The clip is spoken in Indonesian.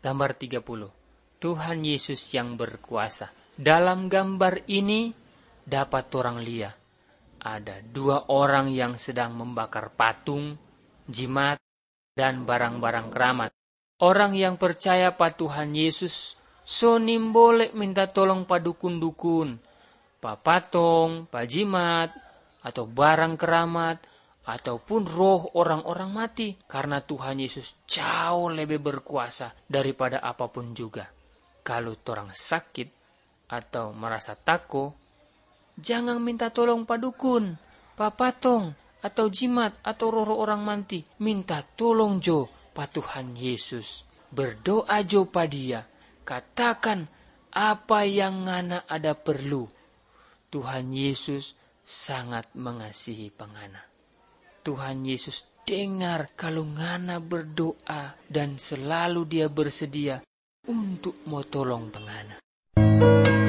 Gambar 30. Tuhan Yesus yang berkuasa. Dalam gambar ini dapat orang lihat. Ada 2 orang yang sedang membakar patung, jimat, dan barang-barang keramat. Orang yang percaya pada Tuhan Yesus, sonim boleh minta tolong pa dukun-dukun, pa patong, pa jimat, atau barang keramat, ataupun roh orang-orang mati. Karena Tuhan Yesus jauh lebih berkuasa daripada apapun juga. Kalau orang sakit atau merasa takut, jangan minta tolong pa dukun, pa patong, atau jimat, atau roh orang mati. Minta tolong jo pa Tuhan Yesus. Berdoa jo pa Dia. Katakan apa yang ngana ada perlu. Tuhan Yesus sangat mengasihi pengana. Tuhan Yesus dengar kalau ngana berdoa dan selalu Dia bersedia untuk mau tolong pengana.